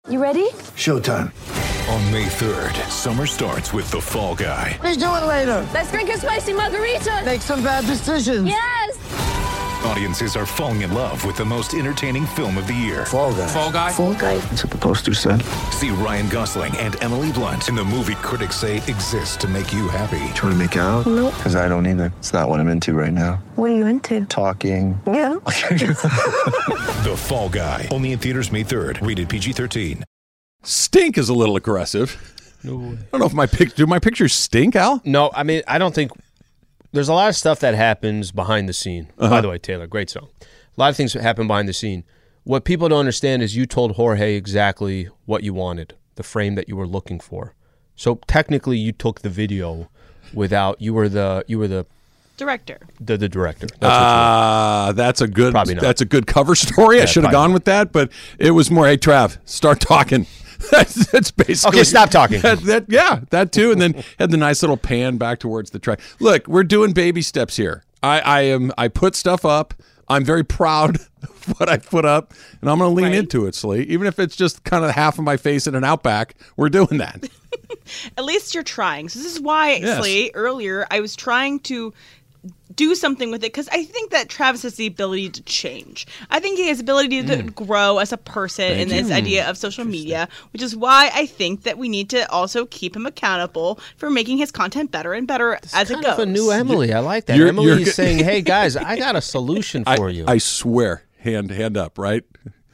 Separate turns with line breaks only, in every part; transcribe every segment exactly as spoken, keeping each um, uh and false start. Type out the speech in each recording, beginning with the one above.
You ready?
Showtime.
On May third, summer starts with The Fall Guy.
Let's do it later.
Let's drink a spicy margarita.
Make some bad decisions.
Yes.
Audiences are falling in love with the most entertaining film of the year.
Fall Guy.
Fall Guy?
Fall guy.
That's what the poster said.
See Ryan Gosling and Emily Blunt in the movie critics say exists to make you happy.
Trying to make it out?
Nope.
Because I don't either. It's not what I'm into right now.
What are you into?
Talking.
Yeah.
The Fall Guy. Only in theaters May third. Rated P G thirteen.
Stink is a little aggressive. No way. I don't know if my pic do my pictures stink, Al?
No, I mean, I don't think there's a lot of stuff that happens behind the scene.
Uh-huh.
By the way, Taylor, great song. A lot of things happen behind the scene. What people don't understand is you told Jorge exactly what you wanted, the frame that you were looking for. So technically, you took the video without you were the you were the
Director.
the, the director. That's
Ah, uh, that's a good
Probably not.
that's a good cover story. I
Yeah,
should have
probably
gone with that, but it was more, hey Trav, start talking. that's, that's basically
Okay, stop talking.
That, that, yeah, that too, and then had the nice little pan back towards the track. Look, we're doing baby steps here. I, I am. I put stuff up. I'm very proud of what I put up, and I'm going to lean
Right.
into it, Slee. Even if it's just kind of half of my face in an Outback, we're doing that.
At least you're trying. So this is why,
Yes.
Slee, earlier I was trying to do something with it because I think that Travis has the ability to change. I think he has the ability to grow as a person in this idea of social media, which is why I think that we need to also keep him accountable for making his content better and better as it
kind
goes.
of a new Emily. I like that.
You're-
Emily
you're
is
g-
saying, "Hey guys, I got a solution
I,
for you."
I swear, hand hand up, right?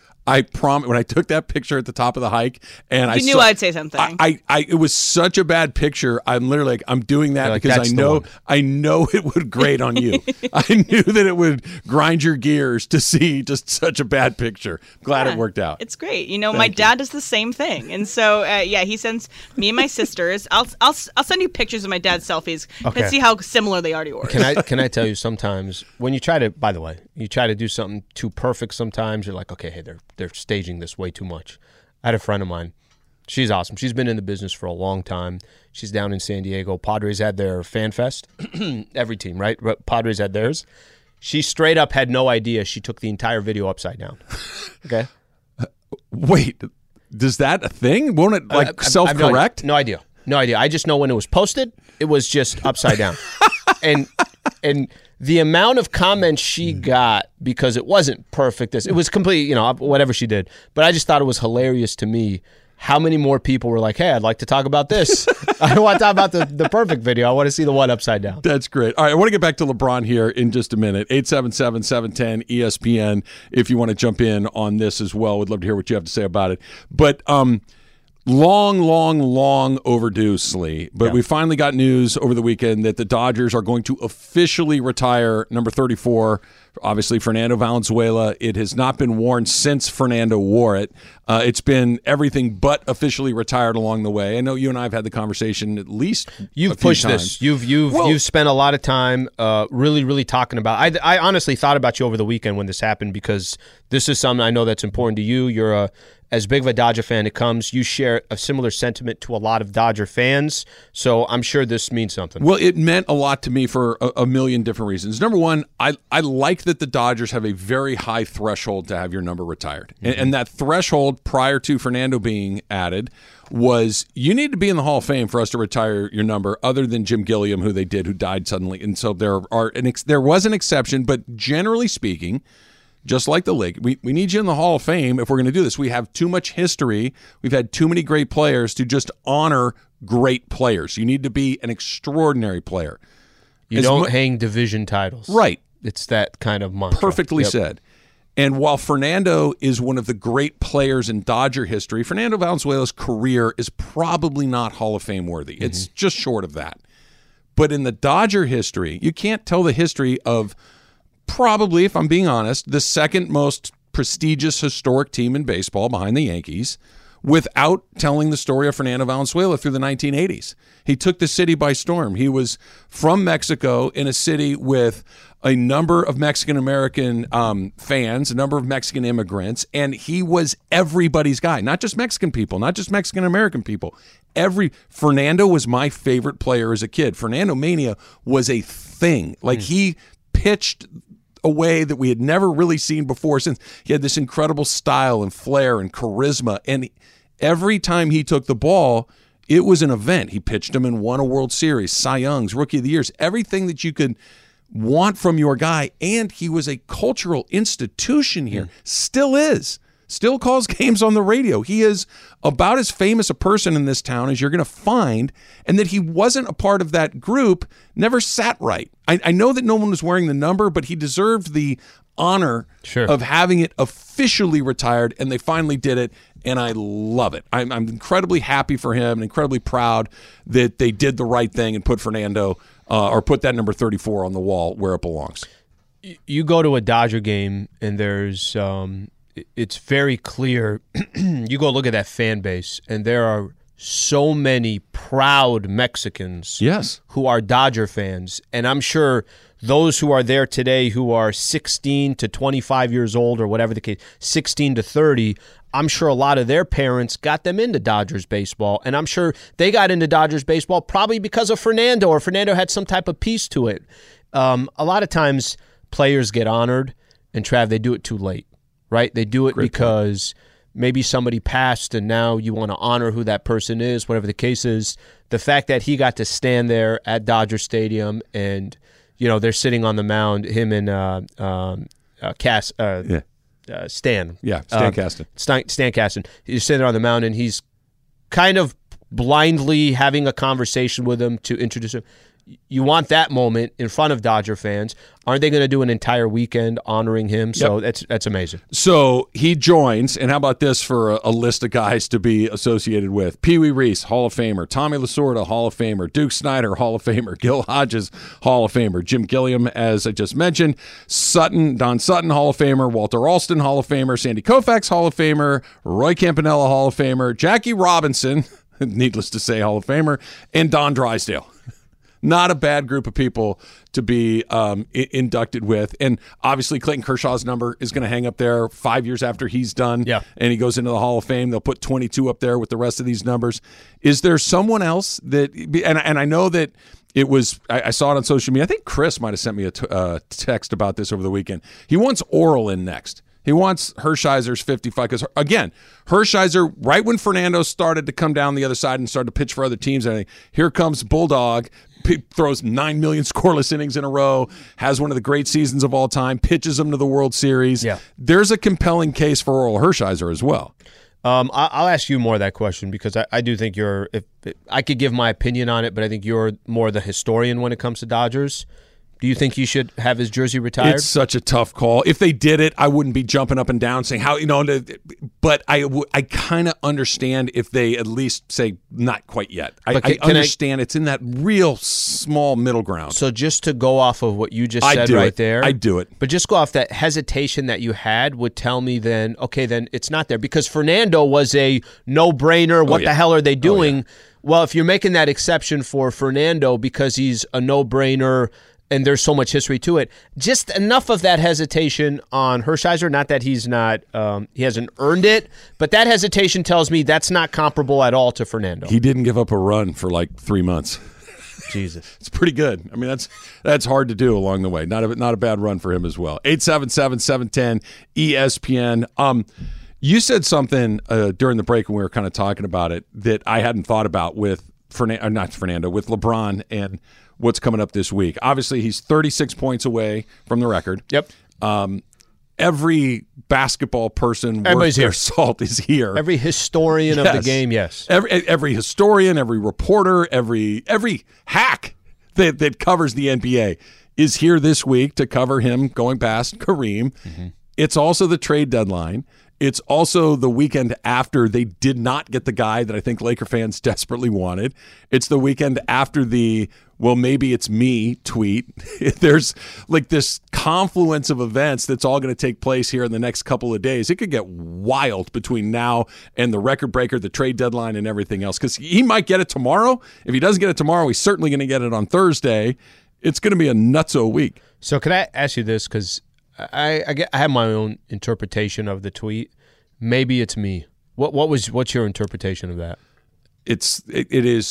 I prom when I took that picture at the top of the hike, and I
You knew
saw,
I'd say something.
I, I, I, it was such a bad picture. I'm literally like, I'm doing that
You're like,
because I
"That's the
know,
one."
I know it would grate on you. I knew that it would grind your gears to see just such a bad picture. Glad
Yeah,
it worked out.
It's great. You know, my dad does the same thing, and so uh, yeah, he sends me and my sisters. I'll I'll I'll send you pictures of my dad's selfies
Okay.
and see how similar they are to yours.
Can I can I tell you sometimes when you try to, by the way, you try to do something too perfect sometimes you're like, okay, hey, they're they're staging this way too much. I had a friend of mine. She's awesome. She's been in the business for a long time. She's down in San Diego. Padres had their fan fest. Every team, right? But Padres had theirs. She straight up had no idea she took the entire video upside down. Okay?
Wait, does that a thing? Won't it like
I- I- I have
self
no-
correct?
No idea. No idea. I just know when it was posted, it was just upside down. and and the amount of comments she got because it wasn't perfect, it was complete, you know, whatever she did. But I just thought it was hilarious to me how many more people were like, hey, I'd like to talk about this. I don't want to talk about the, the perfect video. I want to see the one upside down.
That's great. All right, I want to get back to LeBron here in just a minute. eight seven seven, seven one zero, E S P N if you want to jump in on this as well. We'd love to hear what you have to say about it. But um, long, long, long overdue, Slee. But
Yeah.
we finally got news over the weekend that the Dodgers are going to officially retire number thirty-four, obviously Fernando Valenzuela. It has not been worn since Fernando wore it. Uh, it's been everything but officially retired along the way. I know you and I have had the conversation at least a
You've
few
pushed
times.
this. You've you've
Well-
you've spent a lot of time, uh, really really talking about. I I honestly thought about you over the weekend when this happened because this is something I know that's important to you. You're a as big of a Dodger fan it comes. You share a similar sentiment to a lot of Dodger fans, so I'm sure this means something.
Well, it meant a lot to me for a, a million different reasons. Number one, I, I like that the Dodgers have a very high threshold to have your number retired. And, and that threshold prior to Fernando being added was you need to be in the Hall of Fame for us to retire your number, other than Jim Gilliam, who they did, who died suddenly. And so there are an ex, there was an exception, but generally speaking, just like the league, we, we need you in the Hall of Fame if we're going to do this. We have too much history. We've had too many great players to just honor great players. You need to be an extraordinary player.
You
As
don't
mu-
hang division titles,
Right.
It's that kind of mantra.
Perfectly
Yep.
said. And while Fernando is one of the great players in Dodger history, Fernando Valenzuela's career is probably not Hall of Fame worthy.
Mm-hmm.
It's just short of that. But in the Dodger history, you can't tell the history of probably, if I'm being honest, the second most prestigious historic team in baseball behind the Yankees without telling the story of Fernando Valenzuela through the nineteen eighties. He took the city by storm. He was from Mexico in a city with a number of Mexican-American um, fans, a number of Mexican immigrants, and he was everybody's guy, not just Mexican people, not just Mexican-American people. Every Fernando was my favorite player as a kid. Fernando Mania was a thing. Like, he pitched a way that we had never really seen before, since he had this incredible style and flair and charisma, and every time he took the ball, it was an event. He pitched him and won a World Series, Cy Youngs, Rookie of the Years, everything that you could want from your guy. And he was a cultural institution here. Mm. Still is. Still calls games on the radio. He is about as famous a person in this town as you're going to find. And that he wasn't a part of that group never sat right. I, I know that no one was wearing the number, but he deserved the honor
sure.
of having it officially retired, and they finally did it, and I love it. I'm, I'm incredibly happy for him and incredibly proud that they did the right thing and put Fernando uh, or put that number thirty-four on the wall where it belongs.
You go to a Dodger game, and there's um, it's very clear. You go look at that fan base, and there are so many proud Mexicans
yes.
who are Dodger fans, and I'm sure those who are there today who are sixteen to twenty-five years old or whatever the case, sixteen to thirty, I'm sure a lot of their parents got them into Dodgers baseball, and I'm sure they got into Dodgers baseball probably because of Fernando, or Fernando had some type of piece to it. Um, a lot of times players get honored, and Trav, they do it too late, right? They do it Great because point. Maybe somebody passed and now you want to honor who that person is, whatever the case is. The fact that he got to stand there at Dodger Stadium and you know, they're sitting on the mound, him and uh, um, uh, Cass, uh,
yeah.
uh, Stan.
Yeah, Stan
uh,
Kasten.
Stan, Stan Kasten. He's sitting there on the mound, and he's kind of blindly having a conversation with him to introduce him. You want that moment in front of Dodger fans. Aren't they going to do an entire weekend honoring him? So yep. that's that's amazing.
So he joins, and how about this for a, a list of guys to be associated with? Pee Wee Reese, Hall of Famer. Tommy Lasorda, Hall of Famer. Duke Snider, Hall of Famer. Gil Hodges, Hall of Famer. Jim Gilliam, as I just mentioned. Sutton, Don Sutton, Hall of Famer. Walter Alston, Hall of Famer. Sandy Koufax, Hall of Famer. Roy Campanella, Hall of Famer. Jackie Robinson, needless to say, Hall of Famer. And Don Drysdale. Not a bad group of people to be um, I- inducted with. And obviously Clayton Kershaw's number is going to hang up there five years after he's done.
Yeah.
And he goes into the Hall of Fame. They'll put twenty-two up there with the rest of these numbers. Is there someone else that – and and I know that it was – I saw it on social media. I think Chris might have sent me a t- uh, text about this over the weekend. He wants Oral in next. He wants Hershiser's fifty-five because, again, Hershiser, right when Fernando started to come down the other side and started to pitch for other teams, and here comes Bulldog, p- throws nine million scoreless innings in a row, has one of the great seasons of all time, pitches them to the World Series.
Yeah.
There's a compelling case for Oral Hershiser as well.
Um, I- I'll ask you more of that question because I, I do think you're if, – if, I could give my opinion on it, but I think you're more the historian when it comes to Dodgers. Do you think he should have his jersey retired?
It's such a tough call. If they did it, I wouldn't be jumping up and down saying how, you know, but I, w- I kind of understand if they at least say not quite yet. I, can, I understand I, it's in that real small middle ground.
So just to go off of what you just
I
said
do
right
it.
there.
I do it.
But just go off that hesitation that you had would tell me then, okay, then it's not there. Because Fernando was a no-brainer. What
oh, yeah.
the hell are they doing?
Oh, yeah.
Well, if you're making that exception for Fernando because he's a no-brainer and there's so much history to it, just enough of that hesitation on Hershiser, not that he's not, um, he hasn't earned it, but that hesitation tells me that's not comparable at all to Fernando.
He didn't give up a run for like three months.
Jesus.
It's pretty good. I mean, that's that's hard to do along the way. Not a, not a bad run for him as well. eight seven seven, seven one zero, E S P N. Um, you said something uh, during the break when we were kind of talking about it that I hadn't thought about with Fernando, not Fernando, with LeBron and what's coming up this week. Obviously, he's thirty-six points away from the record.
Yep.
Um, every basketball person
Everybody's
worth their
here.
salt is here.
Every historian
Yes.
of the game, yes.
Every every historian, every reporter, every every hack that, that covers the N B A is here this week to cover him going past Kareem. Mm-hmm. It's also the trade deadline. It's also the weekend after they did not get the guy that I think Laker fans desperately wanted. It's the weekend after the, well, maybe it's me tweet. There's like this confluence of events that's all going to take place here in the next couple of days. It could get wild between now and the record breaker, the trade deadline, and everything else. Because he might get it tomorrow. If he doesn't get it tomorrow, he's certainly going to get it on Thursday. It's going to be a nutso week.
So can I ask you this? Because I, I, get, I have my own interpretation of the tweet. Maybe it's me. What what was what's your interpretation of that?
It's it, it is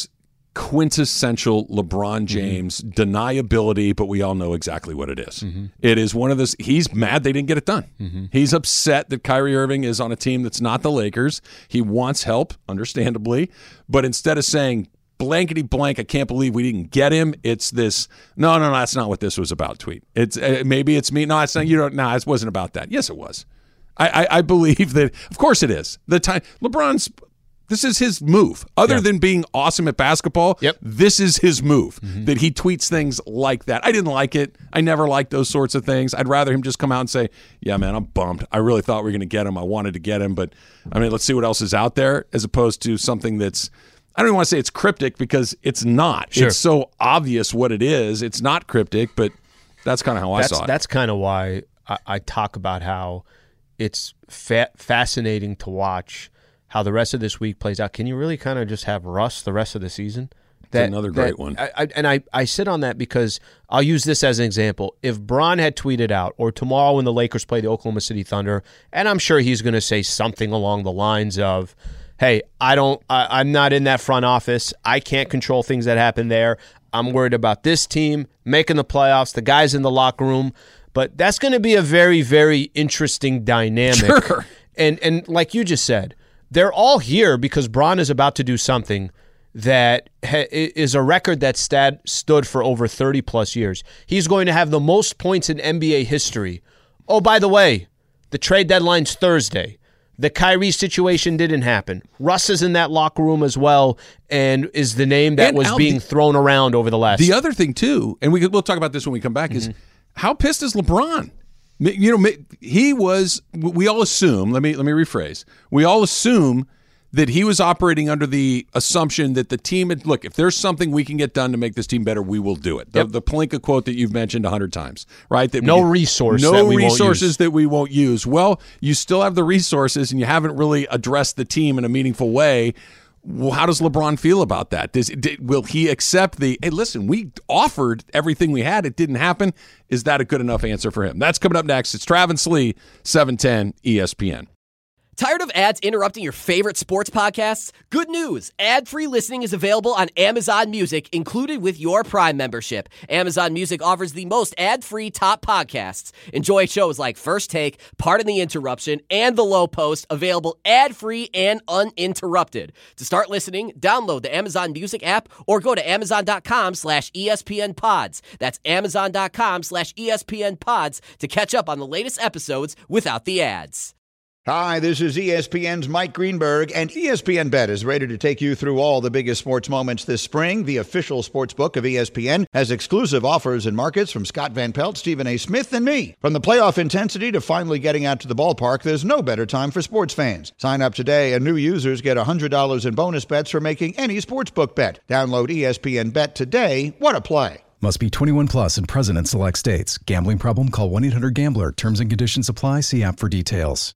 quintessential LeBron James mm-hmm. deniability, but we all know exactly what it is. Mm-hmm. It is one of those, he's mad they didn't get it done. Mm-hmm. He's upset that Kyrie Irving is on a team that's not the Lakers. He wants help, understandably, but instead of saying, blankety blank, I can't believe we didn't get him, it's this, no, no, no, that's not what this was about tweet. It's uh, maybe it's me. No, it's not, you don't, no, it wasn't about that. Yes, it was. I, I, I believe that, of course it is. The time, LeBron's, this is his move. Other yeah. than being awesome at basketball,
yep.
this is his move, mm-hmm. that he tweets things like that. I didn't like it. I never liked those sorts of things. I'd rather him just come out and say, yeah, man, I'm bummed. I really thought we were going to get him. I wanted to get him, but, I mean, let's see what else is out there, as opposed to something that's, I don't even want to say it's cryptic, because it's not.
Sure.
It's so obvious what it is. It's not cryptic, but that's kind of how
that's,
I saw it.
That's kind of why I, I talk about how it's fa- fascinating to watch how the rest of this week plays out. Can you really kind of just have Russ the rest of the season?
That, That's another great
that,
one.
I, I, and I, I sit on that because I'll use this as an example. If Bron had tweeted out, or tomorrow when the Lakers play the Oklahoma City Thunder, and I'm sure he's going to say something along the lines of, hey, I don't, I, I'm not in that front office. I can't control things that happen there. I'm worried about this team making the playoffs, the guys in the locker room. But that's going to be a very, very interesting dynamic.
Sure.
And and like you just said, they're all here because Bron is about to do something that ha- is a record that stat stood for over thirty plus years. He's going to have the most points in N B A history. Oh, by the way, the trade deadline's Thursday. The Kyrie situation didn't happen. Russ is in that locker room as well, and is the name that
and
was
Al,
being
the,
thrown around over the last.
The other thing too, and we we'll talk about this when we come back, mm-hmm. is how pissed is LeBron? You know, he was. We all assume. Let me let me rephrase. We all assume that he was operating under the assumption that the team had, look, if there's something we can get done to make this team better, we will do it. The,
yep.
the Pelinka quote that you've mentioned a hundred times, right? That
no
we,
resource,
no
that we
resources
won't use.
that we won't use. Well, you still have the resources, and you haven't really addressed the team in a meaningful way. Well, how does LeBron feel about that? Does did, will he accept the, hey, listen, we offered everything we had, it didn't happen? Is that a good enough answer for him? That's coming up next. It's Travis Lee, seven ten E S P N.
Tired of ads interrupting your favorite sports podcasts? Good news! Ad-free listening is available on Amazon Music, included with your Prime membership. Amazon Music offers the most ad-free top podcasts. Enjoy shows like First Take, Pardon the Interruption, and The Low Post, available ad-free and uninterrupted. To start listening, download the Amazon Music app or go to amazon.com slash ESPN pods. That's amazon.com slash ESPN pods to catch up on the latest episodes without the ads.
Hi, this is E S P N's Mike Greenberg, and E S P N Bet is ready to take you through all the biggest sports moments this spring. The official sports book of E S P N has exclusive offers and markets from Scott Van Pelt, Stephen A. Smith, and me. From the playoff intensity to finally getting out to the ballpark, there's no better time for sports fans. Sign up today, and new users get one hundred dollars in bonus bets for making any sportsbook bet. Download E S P N Bet today. What a play.
Must be twenty-one plus and present in select states. Gambling problem? Call one eight hundred gambler. Terms and conditions apply. See app for details.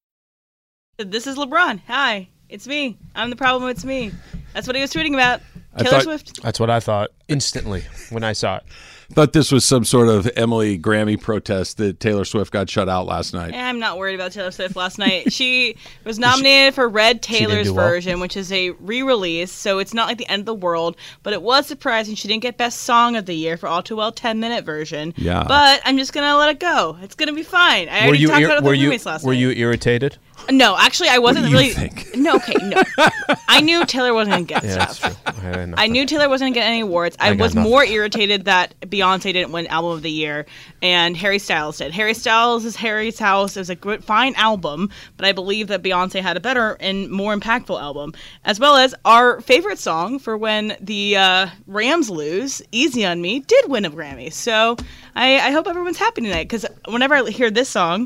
This is LeBron. Hi, it's me. I'm the problem. It's me. That's what he was tweeting about.
I
Taylor
thought,
Swift.
That's what I thought instantly when I saw it.
Thought this was some sort of Emily Grammy protest that Taylor Swift got shut out last night.
I'm not worried about Taylor Swift last night. She was nominated for Red Taylor's well. version, which is a re-release, so it's not like the end of the world, but it was surprising she didn't get Best Song of the Year for All Too Well ten-minute version.
Yeah.
But I'm just going to let it go. It's going to be fine. I
were
already
you
talked
ir-
about it
were
with the
you,
roommates last
Were
night.
you irritated?
No, actually, I wasn't
what do
really.
You think?
No, okay, no. I knew Taylor wasn't going to get
yeah,
stuff.
That's true.
I, I knew Taylor wasn't going to get any awards. I,
I
was
nothing.
more irritated that Beyonce didn't win Album of the Year, and Harry Styles did. Harry Styles is Harry's House. It was a good, fine album, but I believe that Beyonce had a better and more impactful album, as well as our favorite song for when the uh, Rams lose, Easy on Me, did win a Grammy. So I, I hope everyone's happy tonight, because whenever I hear this song,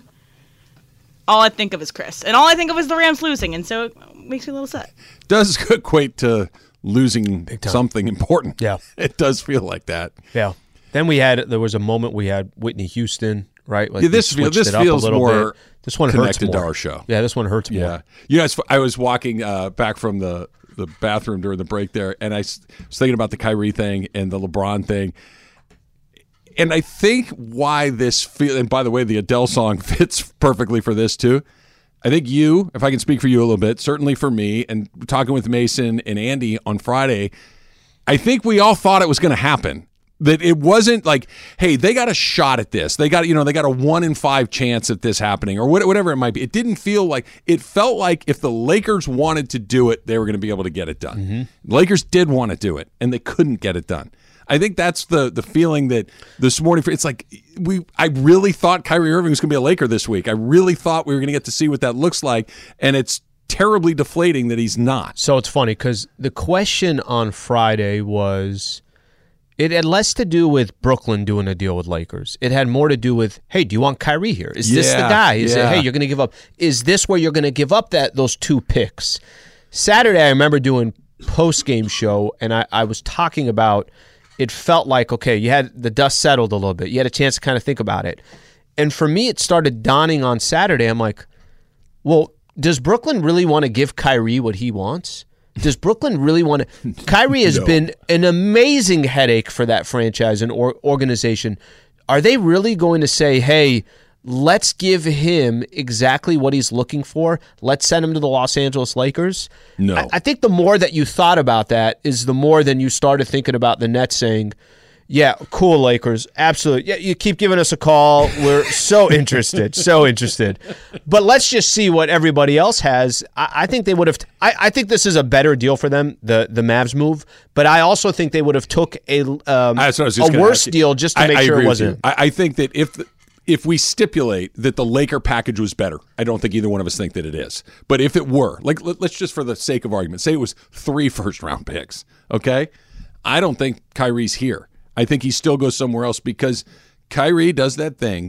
all I think of is Chris. And all I think of is the Rams losing, and so it makes me a little sad.
Does equate to losing something important.
Yeah.
It does feel like that.
Yeah. Then we had, there was a moment we had Whitney Houston, right? Like
yeah, this
we
feel, this
it up
feels
a little
more
bit. This one hurts
connected
more.
to our show.
Yeah, this one hurts
yeah.
more.
You know, I was walking uh, back from the, the bathroom during the break there, and I was thinking about the Kyrie thing and the LeBron thing. And I think why this feel, and by the way, the Adele song fits perfectly for this too. I think you, if I can speak for you a little bit, certainly for me, and talking with Mason and Andy on Friday, I think we all thought it was going to happen. That it wasn't like, hey, they got a shot at this. They got, you know, they got a one in five chance at this happening or whatever it might be. It didn't feel like, it felt like if the Lakers wanted to do it, they were going to be able to get it done. Mm-hmm. Lakers did want to do it, and they couldn't get it done. I think that's the the feeling that this morning, it's like, we. I really thought Kyrie Irving was going to be a Laker this week. I really thought we were going to get to see what that looks like, and it's terribly deflating that he's not.
So it's funny because the question on Friday was, it had less to do with Brooklyn doing a deal with Lakers. It had more to do with, hey, do you want Kyrie here? Is this
Yeah,
the guy? Is
yeah.
it, hey, you're going to give up? Is this where you're going to give up that those two picks? Saturday, I remember doing post-game show, and I, I was talking about, it felt like, okay, you had the dust settled a little bit. You had a chance to kind of think about it. And for me, it started dawning on Saturday. I'm like, well, does Brooklyn really want to give Kyrie what he wants? Does Brooklyn really want to? Kyrie has
No.
been an amazing headache for that franchise and or, organization. Are they really going to say, hey, let's give him exactly what he's looking for? Let's send him to the Los Angeles Lakers?
No.
I, I think the more that you thought about that is the more than you started thinking about the Nets saying, yeah, cool, Lakers. Absolutely. Yeah, you keep giving us a call. We're so interested, so interested. But let's just see what everybody else has. I, I think they would have. I, I think this is a better deal for them, the the Mavs move. But I also think they would have took a um,
That's what I was just
a
gonna
worse
ask you.
deal just to
I-
make
I
sure
agree
it
with you.
wasn't.
I, I think that if the, if we stipulate that the Laker package was better, I don't think either one of us think that it is. But if it were, like, let, let's just for the sake of argument, say it was three first round picks. Okay, I don't think Kyrie's here. I think he still goes somewhere else because Kyrie does that thing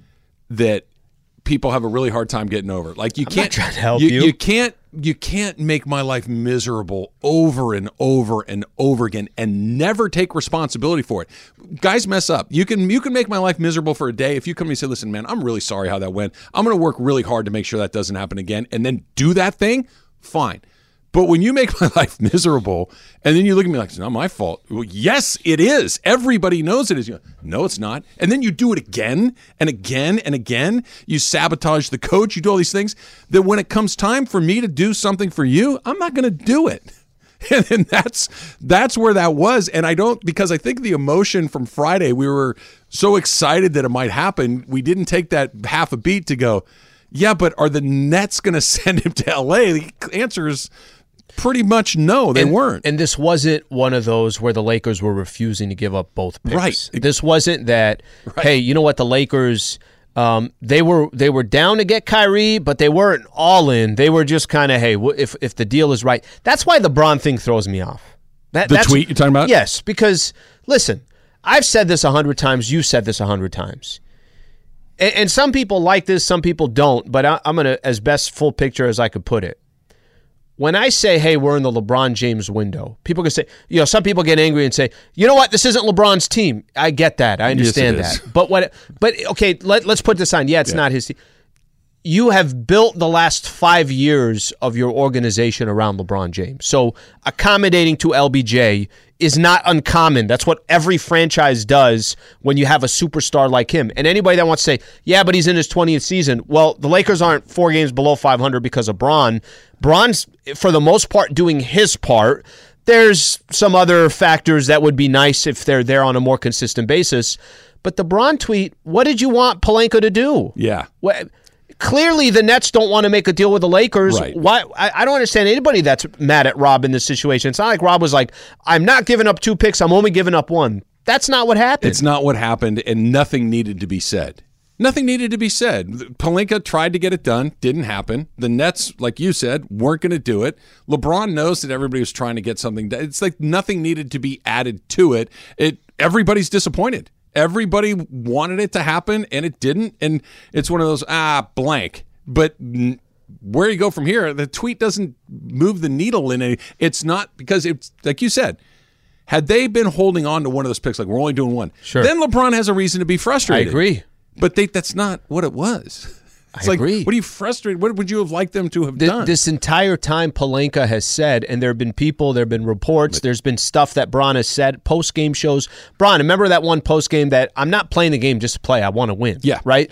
that people have a really hard time getting over. Like you
I'm
can't
not trying to help
you,
you.
you can't you can't make my life miserable over and over and over again and never take responsibility for it. Guys mess up. You can you can make my life miserable for a day if you come to me and say, "Listen, man, I'm really sorry how that went. I'm going to work really hard to make sure that doesn't happen again," and then do that thing. Fine. But when you make my life miserable and then you look at me like, it's not my fault. Well, yes, it is. Everybody knows it is. You go, no, it's not. And then you do it again and again and again. You sabotage the coach. You do all these things that when it comes time for me to do something for you, I'm not going to do it. And, and that's that's where that was. And I don't, because I think the emotion from Friday, we were so excited that it might happen. We didn't take that half a beat to go, yeah, but are the Nets going to send him to L A? The answer is pretty much no, they
and,
weren't.
And this wasn't one of those where the Lakers were refusing to give up both picks.
Right.
This wasn't that,
Right.
hey, you know what, the Lakers, um, they were they were down to get Kyrie, but they weren't all in. They were just kind of, hey, w- if if the deal is right. That's why the Bron thing throws me off. That,
The
that's,
tweet you're talking about?
Yes, because, listen, I've said this a hundred times. You've said this a hundred times. And, and some people like this, some people don't, but I, I'm going to, as best full picture as I could put it. When I say, hey, we're in the LeBron James window, people can say, you know, some people get angry and say, you know what, this isn't LeBron's team. I get that. I understand
Yes, it
that.
is.
But what? But okay, let, let's put this on. Yeah, it's
Yeah.
not his team. You have built the last five years of your organization around LeBron James. So accommodating to L B J is not uncommon. That's what every franchise does when you have a superstar like him. And anybody that wants to say, yeah, but he's in his twentieth season. Well, the Lakers aren't four games below five hundred because of Bron. Bron's, for the most part, doing his part. There's some other factors that would be nice if they're there on a more consistent basis. But the Bron tweet, what did you want Pelinka to do?
Yeah.
What? Clearly, the Nets don't want to make a deal with the Lakers.
Right.
Why? I, I don't understand anybody that's mad at Rob in this situation. It's not like Rob was like, I'm not giving up two picks. I'm only giving up one. That's not what happened.
It's not what happened, and nothing needed to be said. Nothing needed to be said. Pelinka tried to get it done. Didn't happen. The Nets, like you said, weren't going to do it. LeBron knows that everybody was trying to get something done. It's like nothing needed to be added to it. It everybody's disappointed. Everybody wanted it to happen, and it didn't. And it's one of those, ah, blank. But n- where you go from here, the tweet doesn't move the needle in it. It's not because it's, like you said, had they been holding on to one of those picks, like we're only doing one,
Sure.
then LeBron has a reason to be
I
frustrated.
agree.
But they, that's not what it was. It's
I
like,
agree.
what are you frustrated? What would you have liked them to have
Th-
done?
This entire time, Pelinka has said, and there have been people, there have been reports, there's been stuff that Bron has said, post-game shows. Bron, remember that one post-game that I'm not playing the game just to play, I want to win.
Yeah.
Right?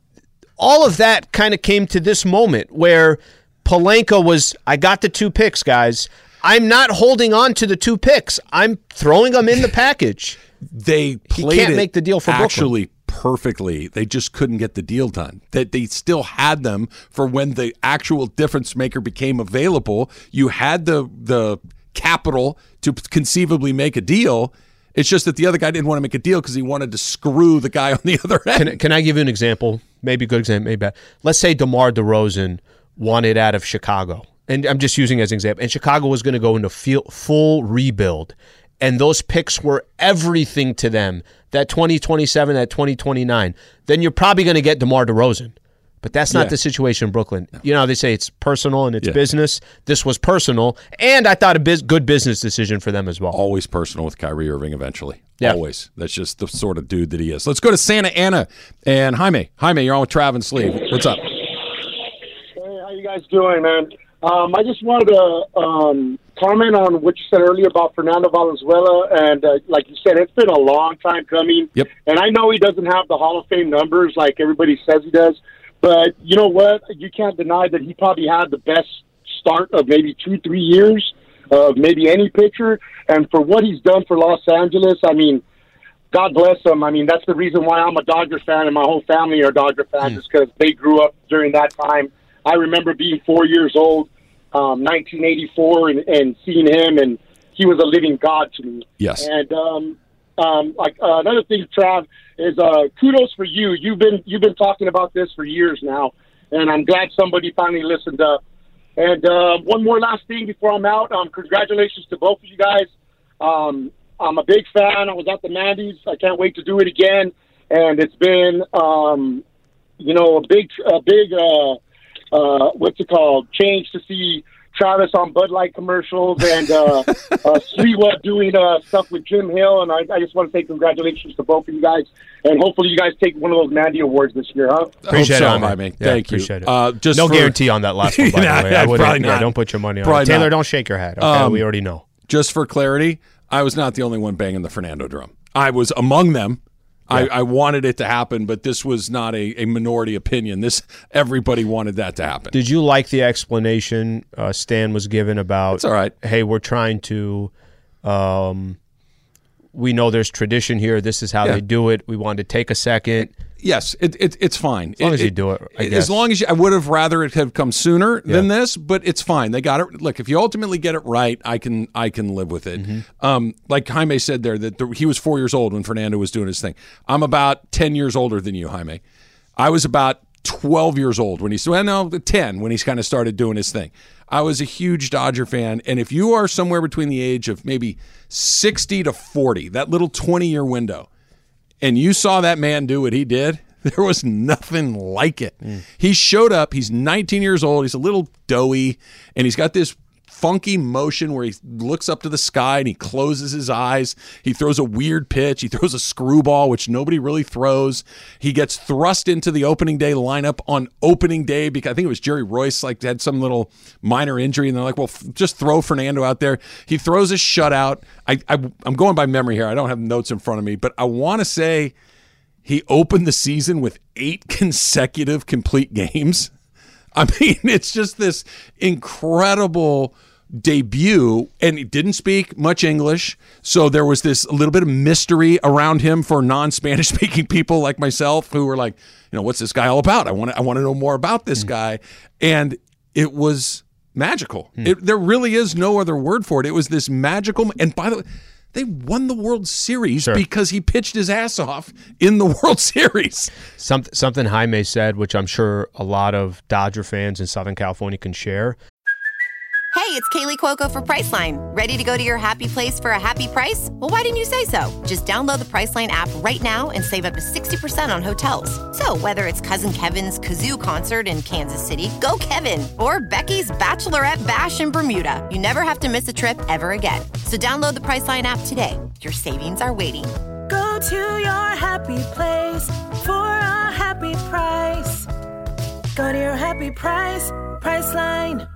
All of that kind of came to this moment where Pelinka was, I got the two picks, guys. I'm not holding on to the two picks. I'm throwing them in the package.
They played
he can't
it
make the deal for
actually
Brooklyn.
perfectly. They just couldn't get the deal done. That they still had them for when the actual difference maker became available. You had the the capital to conceivably make a deal. It's just that the other guy didn't want to make a deal because he wanted to screw the guy on the other end.
Can, can I give you an example? Maybe a good example, maybe bad. Let's say DeMar DeRozan wanted out of Chicago. And I'm just using as an example. And Chicago was going to go into full rebuild. And those picks were everything to them. That twenty twenty-seven, that twenty twenty-nine. Then you're probably going to get DeMar DeRozan. But that's not
Yeah.
the situation in Brooklyn. You know how they say it's personal and it's
Yeah.
business? This was personal. And I thought a biz- good business decision for them as well.
Always personal with Kyrie Irving eventually.
Yeah.
Always. That's just the sort of dude that he is. Let's go to Santa Ana and Jaime. Jaime, you're on with Trav and Sleeve. What's up?
Hey, how you guys doing, man? Um, I just wanted to um, comment on what you said earlier about Fernando Valenzuela, and uh, like you said, it's been a long time coming.
Yep.
And I know he doesn't have the Hall of Fame numbers like everybody says he does, but you know what? You can't deny that he probably had the best start of maybe two, three years of maybe any pitcher, and for what he's done for Los Angeles, I mean, God bless him. I mean, that's the reason why I'm a Dodger fan and my whole family are Dodger fans,
Mm.
is because they grew up during that time. I remember being four years old, um, nineteen eighty-four, and, and seeing him, and he was a living God to me.
Yes.
And um, um, like uh, another thing, Trav, is uh, kudos for you. You've been you've been talking about this for years now, and I'm glad somebody finally listened up. And uh, one more last thing before I'm out. Um, congratulations to both of you guys. Um, I'm a big fan. I was at the Mandy's. I can't wait to do it again. And it's been, um, you know, a big, a big, uh, uh, what's it called, change to see Travis on Bud Light commercials and uh, uh, Sliwa doing uh, stuff with Jim Hill. And I, I just want to say congratulations to both of you guys. And hopefully you guys take one of those Mandy Awards this year, huh?
Appreciate
Hope so,
it, Jaime.
Jaime.
Yeah,
Thank you.
appreciate it.
Uh, just
no
for-
guarantee on that last one, by
Nah,
the way.
yeah,
I wouldn't,
probably
yeah,
not.
don't put your money on
Probably
it. Taylor,
not.
don't shake your head. Okay,
Um,
we already know.
Just for clarity, I was not the only one banging the Fernando drum. I was among them. I, I wanted it to happen, but this was not a, a minority opinion. This everybody wanted that to happen.
Did you like the explanation uh, Stan was given about,
It's all right.
hey, we're trying to, um, we know there's tradition here. This is how
Yeah.
they do it. We wanted to take a second.
Yes, it, it it's fine.
As long
It-
as you
it-
do it, I
As
guess.
long as you, I would have rather it have come sooner than
Yeah.
this, but it's fine. They got it. Look, if you ultimately get it right, I can I can live with it.
Mm-hmm.
Um, like Jaime said there, that the, he was four years old when Fernando was doing his thing. I'm about ten years older than you, Jaime. I was about twelve years old when he's well, no, ten when he's kind of started doing his thing. I was a huge Dodger fan, and if you are somewhere between the age of maybe sixty to forty, that little twenty year window, and you saw that man do what he did, there was nothing like it.
Mm.
He showed up. He's nineteen years old. He's a little doughy, and he's got this funky motion where he looks up to the sky and he closes his eyes. He throws a weird pitch. He throws a screwball, which nobody really throws. He gets thrust into the opening day lineup on opening day because I think it was Jerry Royce like had some little minor injury, and they're like, well, f- just throw Fernando out there. He throws a shutout. I, I, I'm going by memory here. I don't have notes in front of me, but I want to say he opened the season with eight consecutive complete games. I mean, it's just this incredible debut, and he didn't speak much English, so there was this a little bit of mystery around him for non-Spanish speaking people like myself who were like, you know, what's this guy all about? I want to, I want to know more about this mm. guy, and it was magical. Mm. It, there really is no other word for it. It was this magical, and by the way, they won the World Series
sure.
because he pitched his ass off in the World Series.
Something, something Jaime said, which I'm sure a lot of Dodger fans in Southern California can share.
Hey, it's Kaylee Cuoco for Priceline. Ready to go to your happy place for a happy price? Well, why didn't you say so? Just download the Priceline app right now and save up to sixty percent on hotels. So whether it's Cousin Kevin's Kazoo Concert in Kansas City, go Kevin, or Becky's Bachelorette Bash in Bermuda, you never have to miss a trip ever again. So download the Priceline app today. Your savings are waiting.
Go to your happy place for a happy price. Go to your happy price, Priceline.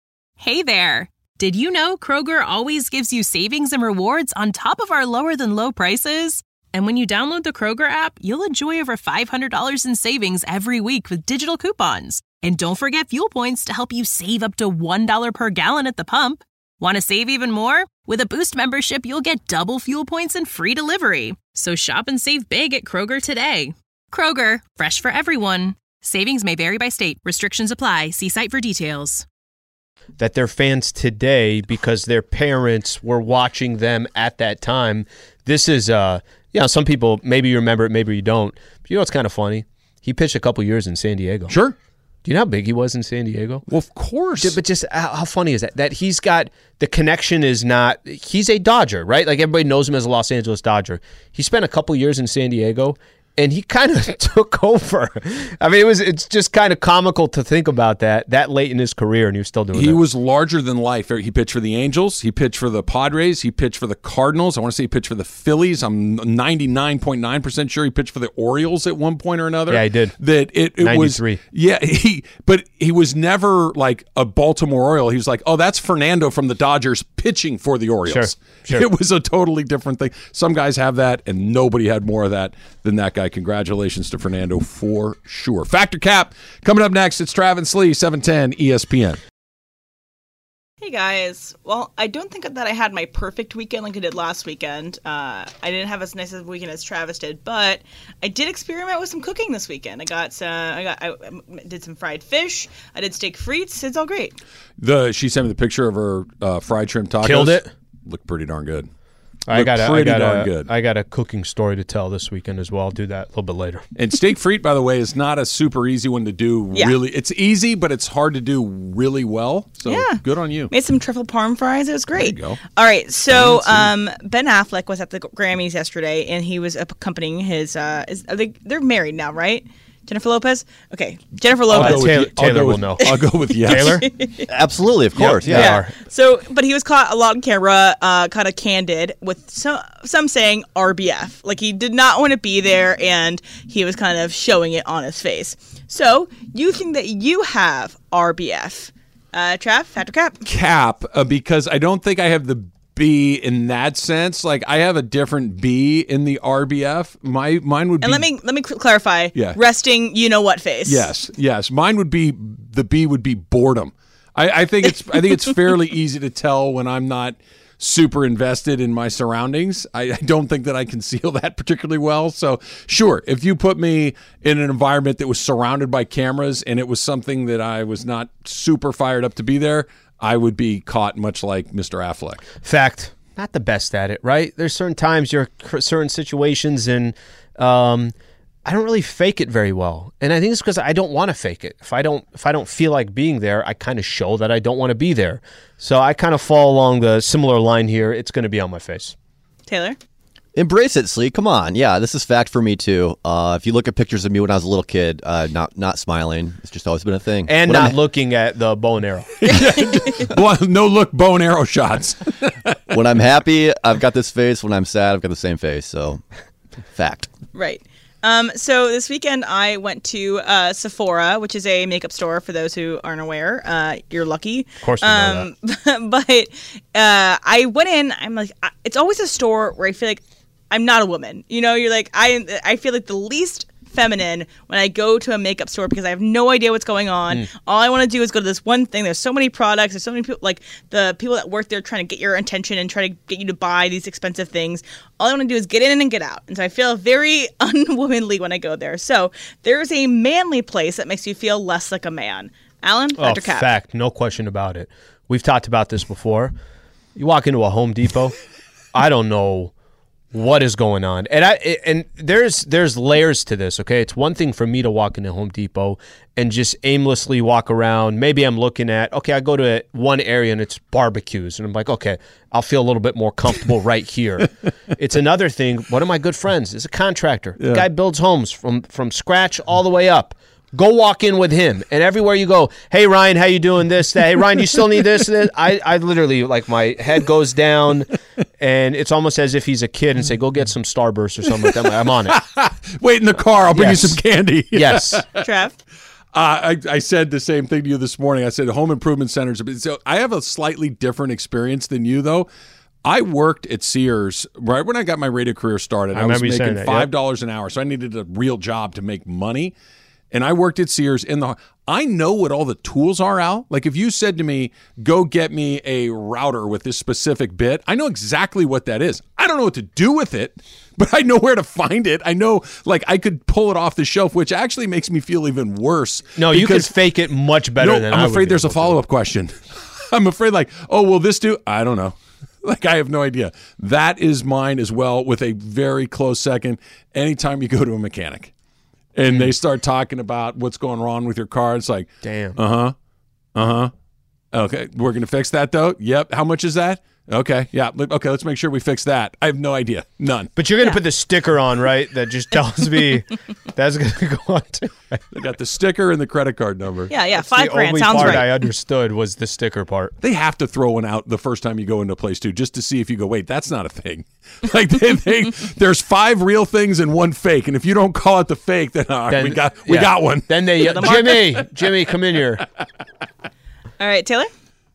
Hey there! Did you know Kroger always gives you savings and rewards on top of our lower-than-low prices? And when you download the Kroger app, you'll enjoy over five hundred dollars in savings every week with digital coupons. And don't forget fuel points to help you save up to one dollar per gallon at the pump. Want to save even more? With a Boost membership, you'll get double fuel points and free delivery. So shop and save big at Kroger today. Kroger, fresh for everyone. Savings may vary by state. Restrictions apply. See site for details.
That they're fans today because their parents were watching them at that time. This is, uh, you know, some people, maybe you remember it, maybe you don't. But you know what's kind of funny? He pitched a couple years in San Diego.
Sure.
Do you know how big he was in San Diego?
Well, of course.
But just how, how funny is that? That he's got, the connection is not, he's a Dodger, right? Like everybody knows him as a Los Angeles Dodger. He spent a couple years in San Diego, and he kind of took over. I mean, it was it's just kind of comical to think about that that late in his career, and he was still doing it.
He
that.
was larger than life. He pitched for the Angels. He pitched for the Padres. He pitched for the Cardinals. I want to say he pitched for the Phillies. I'm ninety-nine point nine percent sure he pitched for the Orioles at one point or another.
Yeah, he did.
That it, it was
ninety-three.
Yeah, he but he was never like a Baltimore Oriole. He was like, oh, that's Fernando from the Dodgers pitching for the Orioles.
Sure, sure.
It was a totally different thing. Some guys have that, and nobody had more of that than that guy. Congratulations to Fernando for sure. Factor Cap coming up next. It's Travis Lee, seven ten E S P N.
Hey guys. Well, I don't think that I had my perfect weekend like I did last weekend. Uh, I didn't have as nice a weekend as Travis did, but I did experiment with some cooking this weekend. I got, uh, I got, I did some fried fish. I did steak frites. It's all great.
The she sent me the picture of her uh, fried shrimp tacos.
Killed it.
Looked pretty darn good.
I got, a, I,
pretty
got
darn
a,
good.
I got a cooking story to tell this weekend as well. I'll do that a little bit later.
And steak frite, by the way, is not a super easy one to do.
Yeah.
Really, it's easy, but it's hard to do really well. So
Yeah.
good on you.
Made some truffle parm fries. It was great.
There you go.
All right. So um, Ben Affleck was at the Grammys yesterday, and he was accompanying his. Uh, is, are they, they're married now, right? Jennifer Lopez? Okay. Jennifer
I'll
Lopez.
go with
Taylor,
you- I'll
Taylor
go
will
with-
know.
I'll go with yes.
Taylor?
Absolutely, of course.
Yep,
yeah.
they are.
So, but he was caught a lot on camera, uh, kind of candid with some some saying R B F, like he did not want to be there, and he was kind of showing it on his face. So, you think that you have R B F? Uh, Trav, Factor Cap.
Cap, uh, because I don't think I have the B in that sense. Like I have a different B in the R B F. My mine would be.
And let me let me cl- clarify.
Yeah.
Resting, you know what face?
Yes, yes. Mine would be the B would be boredom. I, I think it's I think it's fairly easy to tell when I'm not super invested in my surroundings. I, I don't think that I conceal that particularly well. So sure, if you put me in an environment that was surrounded by cameras and it was something that I was not super fired up to be there, I would be caught much like Mister Affleck.
Fact, not the best at it, right? There's certain times you're certain situations, and um, I don't really fake it very well. And I think it's because I don't want to fake it. If I don't, if I don't feel like being there, I kind of show that I don't want to be there. So I kind of fall along the similar line here. It's going to be on my face.
Taylor?
Embrace it, Slee. Come on. Yeah, this is fact for me, too. Uh, if you look at pictures of me when I was a little kid, uh, not not smiling, it's just always been a thing.
And
When
not
I'm,
looking at the bow and arrow.
No look bow and arrow shots.
when I'm happy, I've got this face. When I'm sad, I've got the same face. So, fact.
Right. Um, so this weekend I went to uh, Sephora, which is a makeup store for those who aren't aware. Uh, you're lucky.
Of course you know
um, But uh, I went in, I'm like, I, it's always a store where I feel like I'm not a woman. You know, you're like, I I feel like the least feminine when I go to a makeup store because I have no idea what's going on.
Mm.
All I want to do is go to this one thing. There's so many products. There's so many people, like the people that work there trying to get your attention and try to get you to buy these expensive things. All I want to do is get in and get out. And so I feel very unwomanly when I go there. So there's a manly place that makes you feel less like a man. Alan,
Oh,
Doctor Cap.
fact, no question about it. We've talked about this before. You walk into a Home Depot, I don't know what is going on, and I and there's there's layers to this. Okay, it's one thing for me to walk into Home Depot and just aimlessly walk around. Maybe I'm looking at okay, I go to one area and it's barbecues, and I'm like, okay, I'll feel a little bit more comfortable right here. It's another thing. One of my good friends is a contractor.
Yeah.
The guy builds homes from from scratch all the way up. Go walk in with him, and everywhere you go, hey Ryan, how you doing? This, that. Hey Ryan, you still need this? this? I, I literally like my head goes down, and it's almost as if he's a kid and say, go get some Starburst or something like that. I'm on it.
Wait in the car. I'll bring
Yes.
you some candy.
Yes.
Trev?
Uh, I, I said the same thing to you this morning. I said home improvement centers. So I have a slightly different experience than you, though. I worked at Sears right when I got my radio career started.
I
I, was
remember you saying
making
that,
five
yep.
dollars an hour, so I needed a real job to make money. and I worked at Sears in the I know what all the tools are, Al. Like if you said to me, go get me a router with this specific bit, I know exactly what that is. I don't know what to do with it, but I know where to find it. I know, like, I could pull it off the shelf, which actually makes me feel even worse.
No, you could fake it much better
no,
than
I'm
I
afraid
would
there's a follow-up question. I'm afraid, like, oh, will this do? I don't know. Like, I have no idea. That is mine as well, with a very close second. Anytime you go to a mechanic and mm. they start talking about what's going wrong with your car, it's like,
damn.
Uh-huh. Uh-huh. Okay, we're going to fix that, though? Yep. How much is that? Okay, yeah. Okay, let's make sure we fix that. I have no idea. None.
But you're going to
Yeah.
put the sticker on, right? That just tells me that's going to go on to
They got the sticker and the credit card number.
Yeah, yeah,
That's
five
the
grand
only
sounds
part
right.
I understood was the sticker part.
They have to throw one out the first time you go into a place, too, just to see if you go, wait, that's not a thing. Like, they, they, there's five real things and one fake, and if you don't call it the fake, then, uh,
Then-
we got we
yeah.
got one.
Then they,
The mark-
Jimmy, Jimmy, come in here.
All right, Taylor?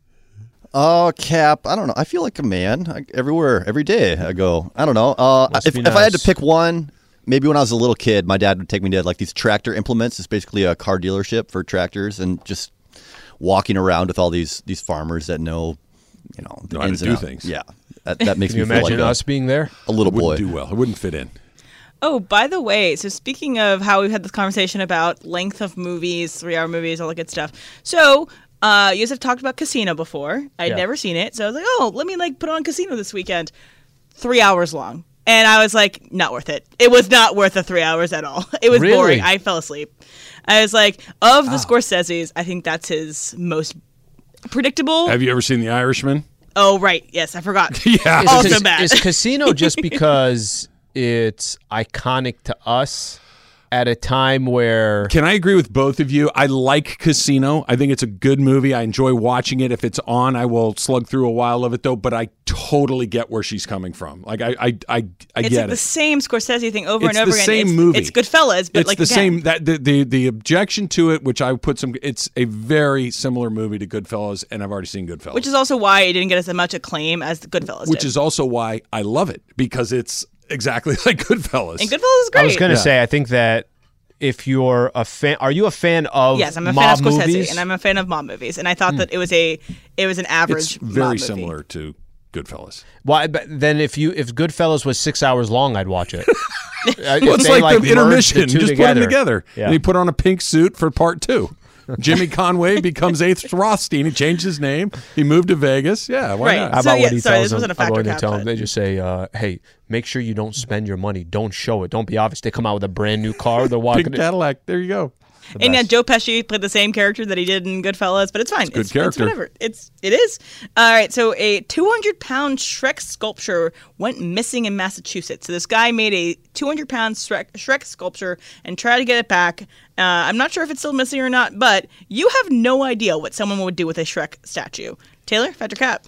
Oh, Cap, I don't know. I feel like a man I, everywhere, every day I go. I don't know. Uh,
Must
if,
be
if I had to
nice.
pick one, maybe when I was a little kid, my dad would take me to like these tractor implements. It's basically a car dealership for tractors, and just walking around with all these these farmers that know, you know, the
Know how to
ins
do
and outs.
things.
Yeah, that, that makes
Can you
me feel
imagine
like
us being there?
a, a little boy.
Wouldn't do well. It wouldn't fit in.
Oh, by the way, so speaking of how we've had this conversation about length of movies, three-hour movies, all that good stuff. So, uh, you guys have talked about Casino before. I'd
Yeah.
never seen it, so I was like, oh, let me like put on Casino this weekend. Three hours long. And I was like, not worth it. It was not worth the three hours at all. It was
Really?
boring. I fell asleep. I was like, of the Scorsese's, I think that's his most predictable.
Have you ever seen The Irishman?
Oh, right. Yes, I forgot.
Yeah.
Is,
Also
Cas-
bad.
is Casino just because it's iconic to us at a time where
Can I agree with both of you? I like Casino. I think it's a good movie. I enjoy watching it. If it's on, I will slug through a while of it, though. But I totally get where she's coming from. Like, I, I, I, I
it's
get
like the
it.
same Scorsese thing over
It's
and over
the
again.
same
it's,
movie.
It's Goodfellas, but
it's
like
the
again,
same. That the, the the objection to it, which I put some. It's a very similar movie to Goodfellas, and I've already seen Goodfellas.
which is also why it didn't get as much acclaim as the Goodfellas
which
did.
is also why I love it, because it's exactly like Goodfellas.
And Goodfellas is great.
I was going to
Yeah.
say, I think that if you're a fan, are you a fan of
Yes, I'm a
mob
fan of Scorsese,
movies?
and I'm a fan of mob movies, and I thought that it was a it was an average.
It's very
mob movie.
similar to Goodfellas.
Why? But then, if you if Goodfellas was six hours long, I'd watch it. Uh, if
Well, it's
they,
like, the
merged
intermission.
the two
You just put them together.
Yeah.
And he put on a pink suit for part two. Jimmy Conway becomes Eighth Rothstein. He changed his name. He moved to Vegas. Yeah, why
Right.
not?
How
So,
about
yeah,
when he
sorry,
tells
this
them?
wasn't a
How about when
factor
they
cap,
tell them?
but-
They just say, uh, "Hey, make sure you don't spend your money. Don't show it. Don't be obvious." They come out with a brand new car. They're walking.
Pink
it.
Cadillac. There you go.
The
And yeah,
best.
Joe Pesci played the same character that he did in Goodfellas, but it's fine.
good
it's,
character.
It's whatever. It's it is. All right. So a two hundred pound Shrek sculpture went missing in Massachusetts. So this guy made a two hundred pound Shrek, Shrek sculpture and tried to get it back. Uh, I'm not sure if it's still missing or not, but you have no idea what someone would do with a Shrek statue. Taylor, Fat Cap.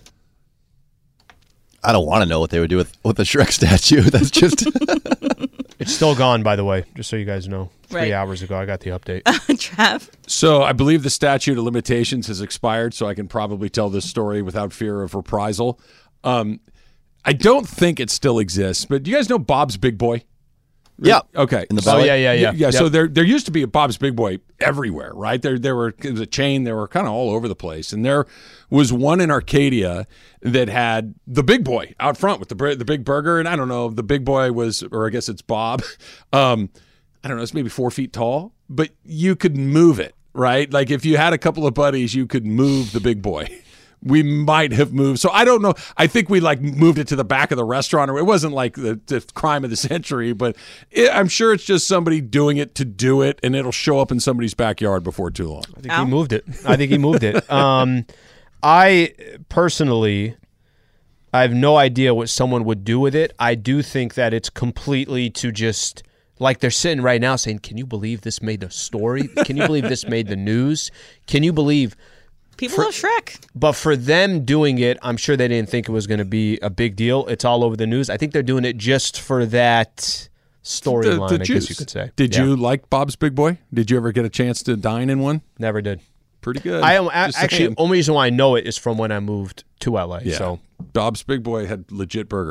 I don't want to know what they would do with with the Shrek statue. That's just
It's still gone, by the way, just so you guys know. Three
Right.
hours ago, I got the update.
Trav.
So I believe the statute of limitations has expired, so I can probably tell this story without fear of reprisal. Um, I don't think it still exists, but do you guys know Bob's Big Boy?
yeah.
Okay.
In the
So-
belly?
Oh, yeah, yeah, yeah.
Yeah, so
Yep.
there there used to be a Bob's Big Boy everywhere, right? There there were it was a chain, they were kind of all over the place. And there was one in Arcadia that had the Big Boy out front with the br- the big burger, and I don't know, the Big Boy was, or I guess it's Bob. Um, I don't know, it's maybe four feet tall, but you could move it, right? Like if you had a couple of buddies, you could move the Big Boy. We might have moved. So I don't know. I think we like moved it to the back of the restaurant, or it wasn't like the, the crime of the century, but it, I'm sure it's just somebody doing it to do it, and it'll show up in somebody's backyard before too long.
I think he moved it. I think he moved it. Um, I personally, I have no idea what someone would do with it. I do think that it's completely to just, like they're sitting right now saying, can you believe this made the story? Can you believe this made the news? Can you believe...
People
For-
love Shrek.
But for them doing it, I'm sure they didn't think it was going to be a big deal. It's all over the news. I think they're doing it just for that storyline,
The- the
I guess
juice.
you could say.
Did
Yeah.
you like Bob's Big Boy? Did you ever get a chance to dine in one?
Never did.
Pretty good.
I am
Just
actually
saying.
only reason why I know it is from when I moved to L A.
Yeah.
So
Bob's Big Boy had legit burgers.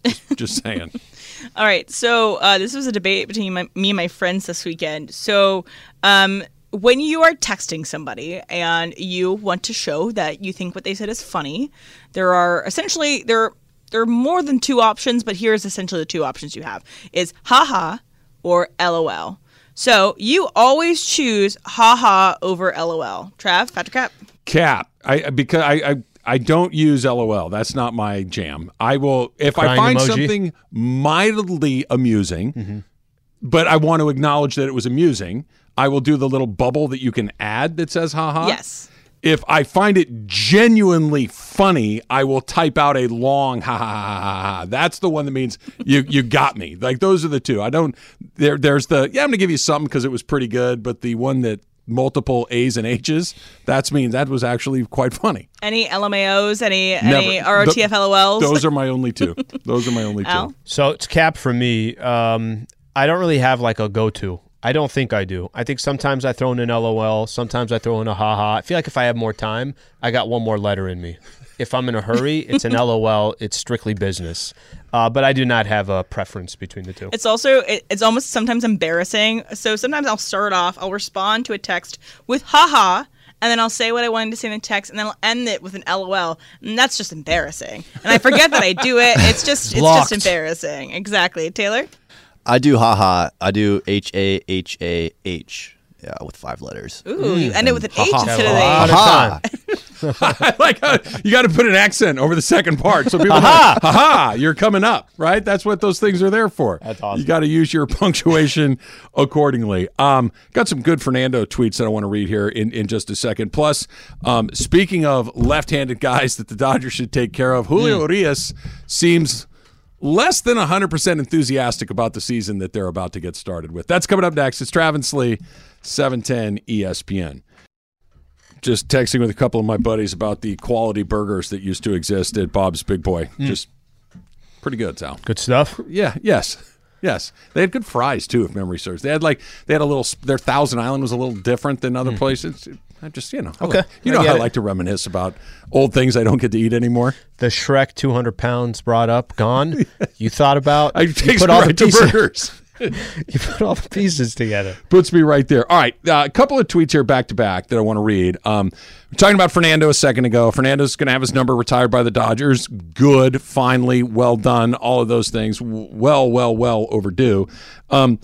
Just saying.
All right. So uh, this was a debate between my, me and my friends this weekend. So um, when you are texting somebody and you want to show that you think what they said is funny, there are essentially there there are more than two options, but here's essentially the two options you have: is haha or LOL. So you always choose haha over LOL. Trav, Patrick Cap.
Cap. I because I. I I don't use LOL. That's not my jam. I will, if
Crying
I find
emoji.
something mildly amusing,
Mm-hmm.
but I want to acknowledge that it was amusing, I will do the little bubble that you can add that says haha.
Yes.
If I find it genuinely funny, I will type out a long ha ha ha ha ha. That's the one that means you you got me. Like those are the two. I don't there there's the yeah, I'm gonna give you something because it was pretty good, but the one that multiple A's and H's, that's mean that was actually quite funny.
Any L M A Os? Any any
Never.
R O T F L O Ls?
Those are my only two. Those are my only
Al?
two.
So it's Cap for me. Um, I don't really have like a go-to. I don't think I do. I think sometimes I throw in an LOL. Sometimes I throw in a haha. I feel like if I have more time, I got one more letter in me. If I'm in a hurry, it's an LOL. It's strictly business. Uh, but I do not have a preference between the two.
It's also, it, it's almost sometimes embarrassing. So sometimes I'll start off, I'll respond to a text with haha, and then I'll say what I wanted to say in the text, and then I'll end it with an LOL, and that's just embarrassing. And I forget that I do it. It's just, it's
Blocked.
just embarrassing. Exactly. Taylor?
I do haha. I do H A H A H. Yeah, with five letters.
Ooh, you end it with an H
Ha-ha.
instead of
Ha-ha.
the H.
I like how you got to put an accent over the second part so people know,
Ha-ha.
ha-ha, you're coming up, right? That's what those things are there for.
That's awesome.
You got to use your punctuation accordingly. Um, got some good Fernando tweets that I want to read here in, in just a second. Plus, um, speaking of left-handed guys that the Dodgers should take care of, Julio
Mm.
Urias seems less than one hundred percent enthusiastic about the season that they're about to get started with. That's coming up next. It's Travis Lee, seven ten E S P N. Just texting with a couple of my buddies about the quality burgers that used to exist at Bob's Big Boy.
Mm.
Just pretty good, Sal.
Good stuff.
Yeah, yes. Yes. They had good fries, too, if memory serves. They had like, they had a little, their Thousand Island was a little different than other places. I just, you know. I
Okay.
like- you
I
know
get
how I
it.
like to reminisce about old things I don't get to eat anymore.
The Shrek two hundred pounds brought up, gone. You thought about,
I
you
take
put all the
right to
pieces,
burgers.
you put all the pieces together.
Puts me right there. All right, uh, a couple of tweets here back to back that I want to read. Um, we're talking about Fernando a second ago. Fernando's going to have his number retired by the Dodgers. Good, finally, well done. All of those things, well, well, well overdue. Um,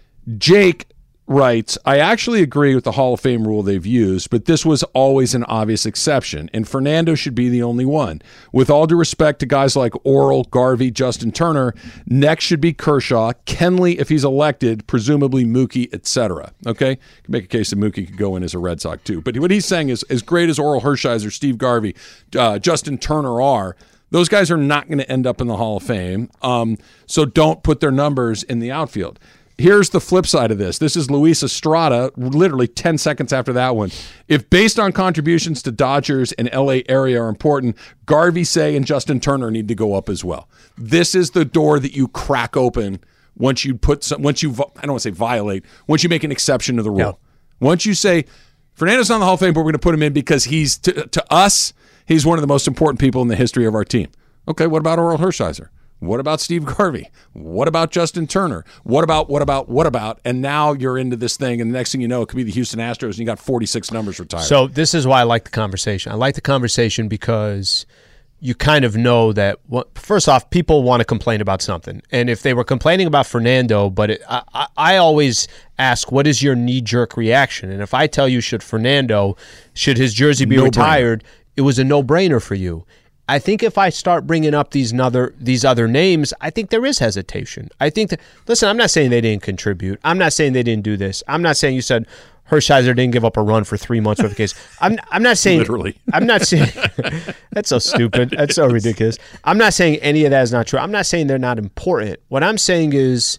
Jake writes, I actually agree with the Hall of Fame rule they've used, but this was always an obvious exception, and Fernando should be the only one. With all due respect to guys like Orel, Garvey, Justin Turner, next should be Kershaw, Kenley if he's elected, presumably Mookie, et cetera. Okay? You can make a case that Mookie could go in as a Red Sox too. But what he's saying is, as great as Orel Hershiser, Steve Garvey, uh, Justin Turner are, those guys are not going to end up in the Hall of Fame, um, so don't put their numbers in the outfield. Here's the flip side of this. This is Luis Estrada, literally ten seconds after that one. If based on contributions to Dodgers and L A area are important, Garvey, Say, and Justin Turner need to go up as well. This is the door that you crack open once you put some, once you, I don't want to say violate, once you make an exception to the rule.
Yeah.
Once you say, Fernando's not in the Hall of Fame, but we're going to put him in because he's, to, to us, he's one of the most important people in the history of our team. Okay, what about Orel Hershiser? What about Steve Garvey? What about Justin Turner? What about, what about, what about? And now you're into this thing, and the next thing you know, it could be the Houston Astros, and you got forty-six numbers retired.
So this is why I like the conversation. I like the conversation because you kind of know that, well, first off, people want to complain about something. And if they were complaining about Fernando, but it, I, I, I always ask, what is your knee-jerk reaction? And if I tell you, should Fernando, should his jersey be
No-brainer.
retired, it was a no-brainer for you. I think if I start bringing up these other these other names, I think there is hesitation. I think that, listen, I'm not saying they didn't contribute. I'm not saying they didn't do this. I'm not saying you said Hershiser didn't give up a run for three months with the case. I'm I'm not saying
Literally.
I'm not saying that's so stupid. That's so ridiculous. I'm not saying any of that is not true. I'm not saying they're not important. What I'm saying is,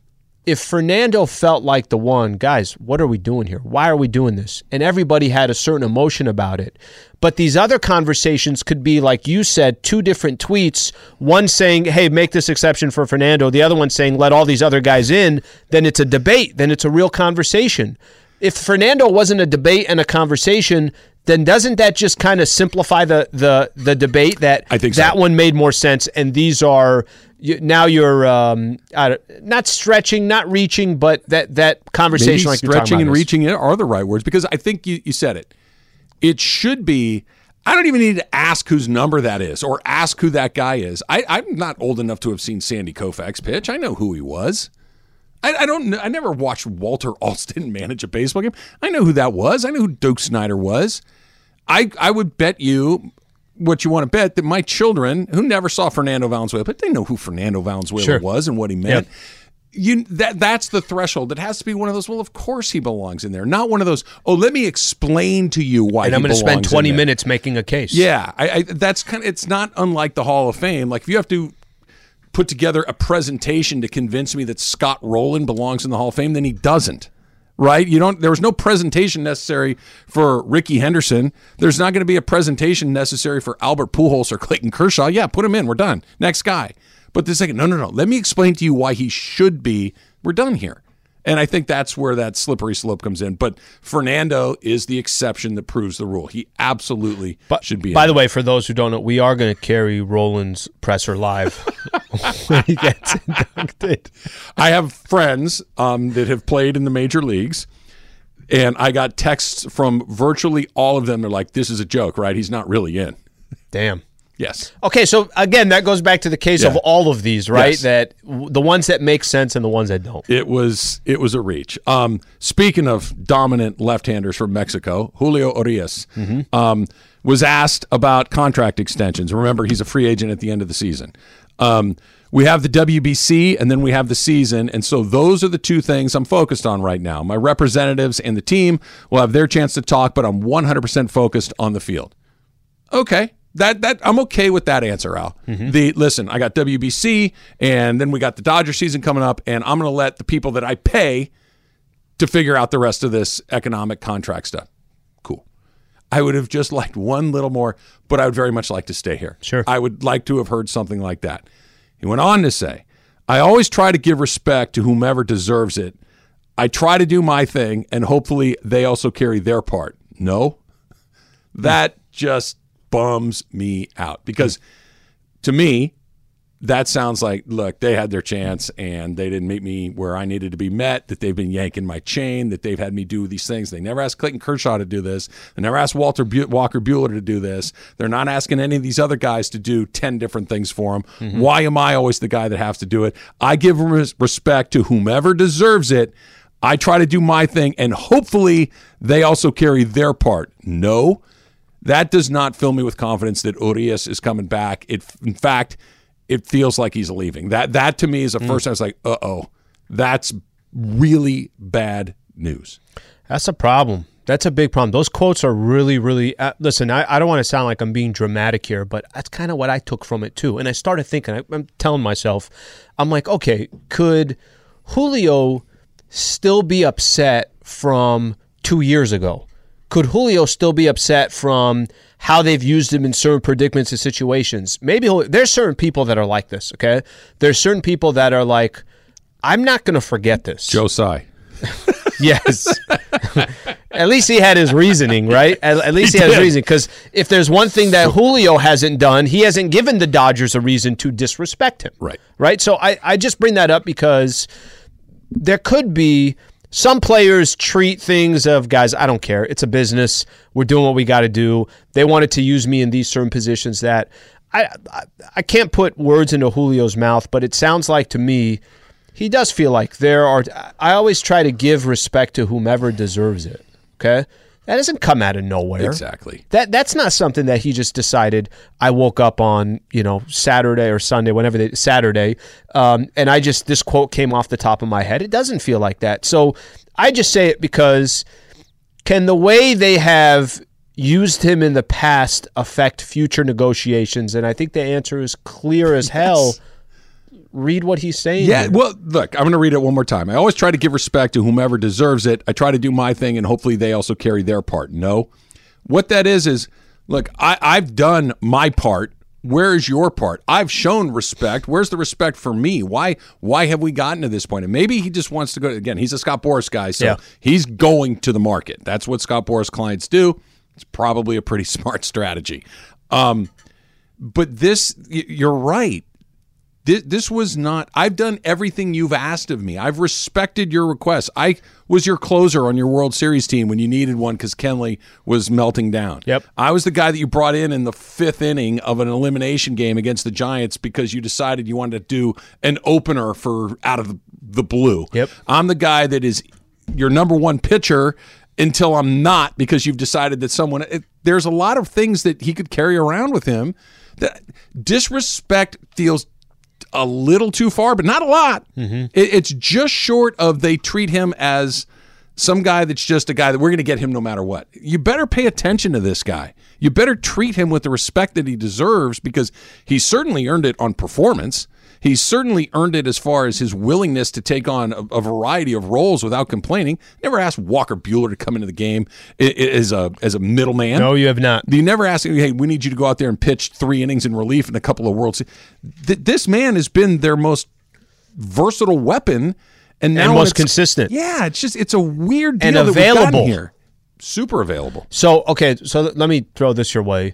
if Fernando felt like the one, guys, what are we doing here? Why are we doing this? And everybody had a certain emotion about it. But these other conversations could be, like you said, two different tweets, one saying, hey, make this exception for Fernando, the other one saying, let all these other guys in, then it's a debate, then it's a real conversation. If Fernando wasn't a debate and a conversation, then doesn't that just kind of simplify the, the, the debate that
I think
that
so.
one made more sense, and these are you, now you're um, uh, not stretching, not reaching, but that, that conversation
Maybe
like you're
stretching
talking about
and
is-
reaching are the right words, because I think you, you said it. It should be, I don't even need to ask whose number that is or ask who that guy is. I, I'm not old enough to have seen Sandy Koufax pitch. I know who he was. I, I don't. I never watched Walter Alston manage a baseball game. I know who that was. I know who Duke Snyder was. I I would bet you what you want to bet that my children, who never saw Fernando Valenzuela, but they know who Fernando Valenzuela
Sure.
was and what he meant.
Yep.
You that that's the threshold. That has to be one of those. Well, of course he belongs in there. Not one of those. Oh, let me explain to you why.
And I'm
going to
spend twenty minutes making a case.
Yeah, I, I, that's kind of. It's not unlike the Hall of Fame. Like if you have to put together a presentation to convince me that Scott Rowland belongs in the Hall of Fame, then he doesn't. Right? You don't. There was no presentation necessary for Ricky Henderson. There's not going to be a presentation necessary for Albert Pujols or Clayton Kershaw. Yeah, put him in. We're done. Next guy. But the second, no, no, no. Let me explain to you why he should be. We're done here. And I think that's where that slippery slope comes in. But Fernando is the exception that proves the rule. He absolutely
But,
should be.
By
in
the
there.
way, for those who don't know, we are going to carry Roland's presser live when he gets inducted.
I have friends um, that have played in the major leagues, and I got texts from virtually all of them. They're like, "This is a joke, right? He's not really in."
Damn.
Yes.
Okay, so again, that goes back to the case
Yeah.
of all of these, right?
Yes.
That w- the ones that make sense and the ones that don't.
It was it was a reach. Um, speaking of dominant left-handers from Mexico, Julio Urias um, was asked about contract extensions. Remember, he's a free agent at the end of the season. Um, we have the W B C and then we have the season, and so those are the two things I'm focused on right now. My representatives and the team will have their chance to talk, but I'm one hundred percent focused on the field. Okay. That that I'm okay with that answer, Al. The listen, I got W B C, and then we got the Dodger season coming up, and I'm going to let the people that I pay to figure out the rest of this economic contract stuff. Cool. I would have just liked one little more, but I would very much like to stay here.
Sure.
I would like to have heard something like that. He went on to say, I always try to give respect to whomever deserves it. I try to do my thing, and hopefully they also carry their part. No, that just bums me out, because to me, that sounds like, look, they had their chance and they didn't meet me where I needed to be met, that they've been yanking my chain, that they've had me do these things. They never asked Clayton Kershaw to do this. They never asked Walter Bu- Walker Buehler to do this. They're not asking any of these other guys to do ten different things for them.
Mm-hmm.
Why am I always the guy that has to do it? I give res- respect to whomever deserves it. I try to do my thing, and hopefully they also carry their part. No, that does not fill me with confidence that Urias is coming back. It, in fact, it feels like he's leaving. That that to me is the
Mm.
first. I was like, uh oh, that's really bad news.
That's a problem. That's a big problem. Those quotes are really, really. Uh, listen, I, I don't want to sound like I'm being dramatic here, but that's kind of what I took from it too. And I started thinking, I, I'm telling myself, I'm like, okay, could Julio still be upset from two years ago? Could Julio still be upset from how they've used him in certain predicaments and situations? Maybe he'll, there's certain people that are like this, okay? There's certain people that are like, I'm not going to forget this.
Joe Tsai.
Yes. At least he had his reasoning, right? At, at least he,
He
had his
did.
reasoning. Because if there's one thing that Julio hasn't done, he hasn't given the Dodgers a reason to disrespect him.
Right.
Right? So I, I just bring that up because there could be some players treat things of, guys, I don't care. It's a business. We're doing what we got to do. They wanted to use me in these certain positions that I, I I can't put words into Julio's mouth, but it sounds like to me he does feel like there are. I always try to give respect to whomever deserves it. Okay, that doesn't come out of nowhere.
Exactly.
That that's not something that he just decided. I woke up on you know Saturday or Sunday, whenever they Saturday, um, and I just this quote came off the top of my head. It doesn't feel like that. So I just say it because can the way they have used him in the past affect future negotiations? And I think the answer is clear as hell. Read what he's saying.
Yeah,
here.
well, look, I'm going to read it one more time. I always try to give respect to whomever deserves it. I try to do my thing, and hopefully they also carry their part. No. What that is is, look, I, I've done my part. Where is your part? I've shown respect. Where's the respect for me? Why Why have we gotten to this point? And maybe he just wants to go. Again, he's a Scott Boras guy, so
Yeah.
he's going to the market. That's what Scott Boras clients do. It's probably a pretty smart strategy. Um, but this, you're right. This, this was not, I've done everything you've asked of me. I've respected your requests. I was your closer on your World Series team when you needed one because Kenley was melting down.
Yep.
I was the guy that you brought in in the fifth inning of an elimination game against the Giants because you decided you wanted to do an opener for out of the blue.
Yep.
I'm the guy that is your number one pitcher until I'm not because you've decided that someone it, there's a lot of things that he could carry around with him that disrespect feels a little too far, but not a lot.
Mm-hmm.
It, it's just short of they treat him as some guy that's just a guy that we're going to get him no matter what. You better pay attention to this guy. You better treat him with the respect that he deserves because he's certainly earned it on performance. He's certainly earned it as far as his willingness to take on a, a variety of roles without complaining. Never asked Walker Buehler to come into the game as a as a middleman.
No, you have not.
You never asked him, hey, we need you to go out there and pitch three innings in relief and a couple of World Series. Th- this man has been their most versatile weapon. And now
and most
it's,
consistent.
Yeah, it's just it's a weird deal
and
that
available
we've gotten here. Super available.
So okay, so let me throw this your way.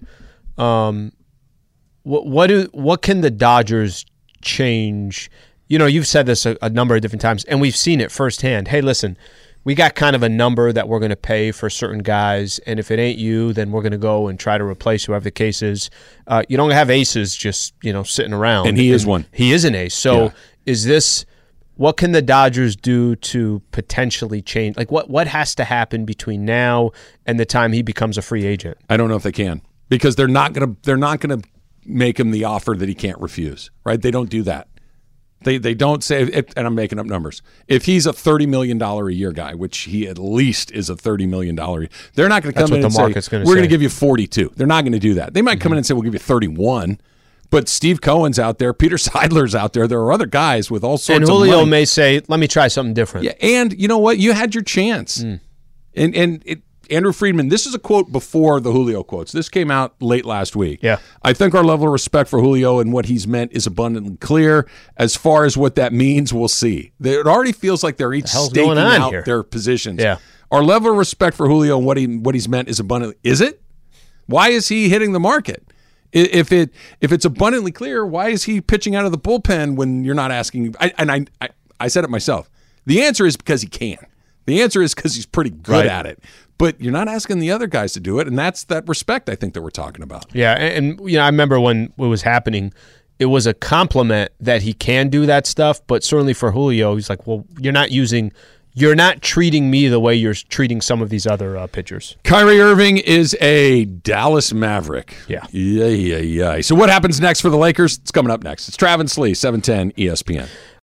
Um, what what do what can the Dodgers change? You know, you've said this a, a number of different times, and we've seen it firsthand. Hey, listen, we got kind of a number that we're going to pay for certain guys, and if it ain't you, then we're going to go and try to replace whoever the case is. Uh, you don't have aces just you know sitting around,
and he is one.
He is an ace. So
yeah.
is this? What can the Dodgers do to potentially change? Like, what, what has to happen between now and the time he becomes a free agent?
I don't know if they can because they're not gonna they're not gonna make him the offer that he can't refuse. Right? They don't do that. They they don't say. If, and I'm making up numbers. If he's a thirty million dollar a year guy, which he at least is a thirty million dollar, they're not going to come
That's
in
what
and
the
say
market's gonna
we're
say.
going to give you forty-two. They're not going to do that. They might come
Mm-hmm.
in and say we'll give you thirty-one. But Steve Cohen's out there, Peter Seidler's out there. There are other guys with all sorts
and
of
Julio
money.
may say, "Let me try something different."
Yeah, and you know what? You had your chance.
Mm.
And and it, Andrew Friedman, this is a quote before the Julio quotes. This came out late last week.
Yeah.
I think our level of respect for Julio and what he's meant is abundantly clear. As far as what that means, we'll see. It already feels like they're each
The hell's
staking
going on
out
here?
their positions.
Yeah.
Our level of respect for Julio and what he what he's meant is abundantly. Is it? Why is he hitting the market? If it if it's abundantly clear, why is he pitching out of the bullpen when you're not asking? I, and I, I I said it myself. The answer is because he can. The answer is because he's pretty good
Right.
at it. But you're not asking the other guys to do it, and that's that respect I think that we're talking about.
Yeah, and, and you know, I remember when it was happening, it was a compliment that he can do that stuff. But certainly for Julio, he's like, "Well, you're not using." You're not treating me the way you're treating some of these other uh, pitchers.
Kyrie Irving is a Dallas Maverick.
Yeah.
Yeah, yeah, yeah. So what happens next for the Lakers? It's coming up next. It's Travis Lee, seven ten E S P N.